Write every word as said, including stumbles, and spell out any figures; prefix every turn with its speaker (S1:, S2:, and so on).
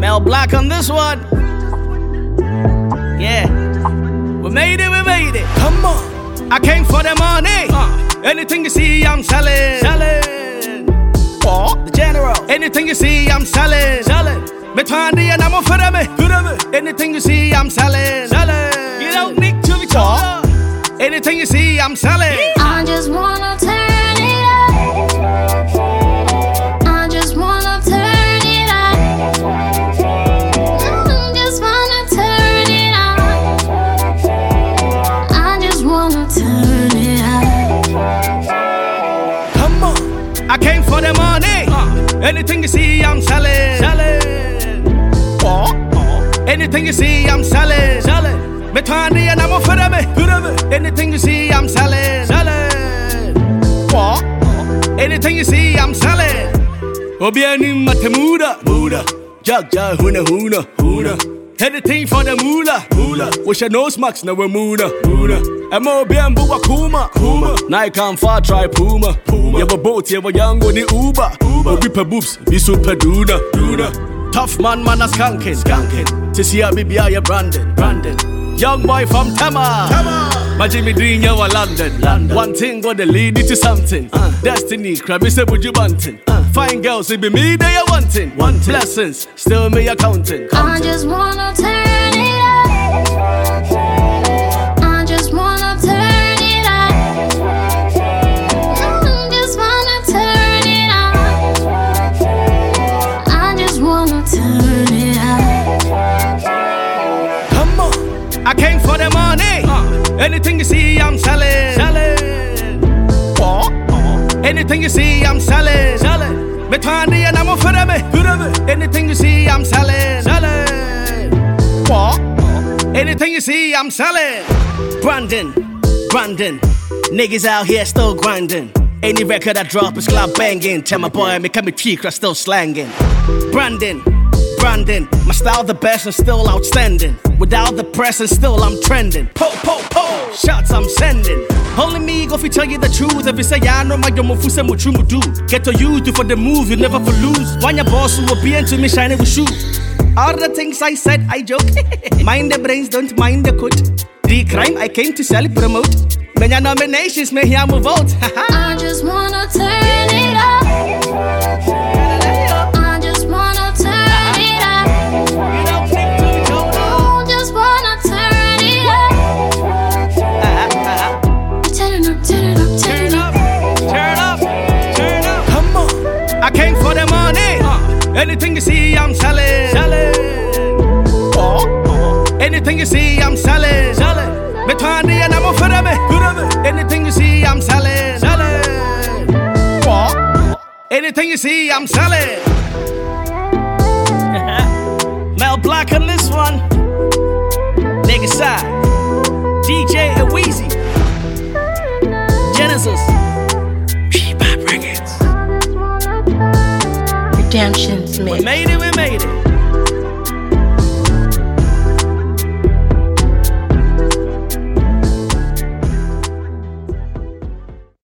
S1: Mel Black on this one. Yeah. We made it, we made it. Come on. I came for the money. Uh, anything you see, I'm selling. Selling. Oh, the general. Anything you see, I'm selling. Selling. Me twenty and I'm for them. Anything you see, I'm selling. Selling. You don't need to be tall. Anything you see, I'm selling.
S2: I just wanna turn it up. I just wanna turn it up. I just wanna turn it up. I just wanna turn it up.
S1: Come on. I came for the money. Uh, anything you see, I'm selling. Selling. Oh, oh. Anything you see, I'm selling. Selling. Me twenty and I'm for them. Anything you see, I'm selling. Selling. What? Anything you see, I'm selling. Obiani matemuda, muda. Jag jag huna huna huna. Anything for the moolah, moolah. Wish I nose max now we moona, moona. I'm obian buwa kuma, kuma. Nike and far try puma, puma. You have a boat, you have a young with the Uber, Uber. We per boobs, be super duna, duna. Tough man, man a skanking, skanking. To see a baby, I Brandon, Brandon. Young boy from Tama, Tama. My Jimmy Dean, you are London. London. One thing got to lead you to something. Uh. Destiny, crab is a would you wanting. Uh. Fine girls, it be me they are wanting. wanting. Blessings, still me accounting.
S2: I just wanna turn it up. I just wanna turn it up. I just wanna turn it up. I just wanna turn it up.
S1: Come on, I came for the money. Uh, anything you see, I'm selling. Selling. Oh, oh. Anything you see, I'm selling. Selling. Me twenty and I'm for them. Anything you see, I'm selling. Selling. Oh, oh. Anything you see, I'm selling. Brandon, Brandon. Niggas out here still grinding. Any record I drop is club banging. Tell my boy, me come me cheek, I still slanging. Brandon, Brandon. My style the best and still outstanding. Without the press and still I'm trending. Po, po, po. Shots I'm sending. Only me go fi tell you the truth. If you say I know my yomo fuse mo chumu do. Get to use you for the move, you never for lose. When your boss will be into me shining with shoe. All the things I said, I joke. Mind the brains, don't mind the cut. The crime I came to sell promote. When your nominations may hear me vote.
S2: I just wanna turn it up. I just wanna turn it up.
S1: You don't think to be told
S2: I just wanna turn it up. Turn it up, turn it up, turn
S1: Turn up, turn up, turn up. Come on, I came for the money. Uh, anything you see, I'm selling. Selling. Oh, oh. Anything you see, I'm selling. Selling. Me twenty and I'm for them. Anything you see, I'm selling. Selling. Oh. Anything you see, I'm selling. Mel Black on this one. Nigga side. D J and Weezy. Genesis. Redemption Smith. We made it, we made it.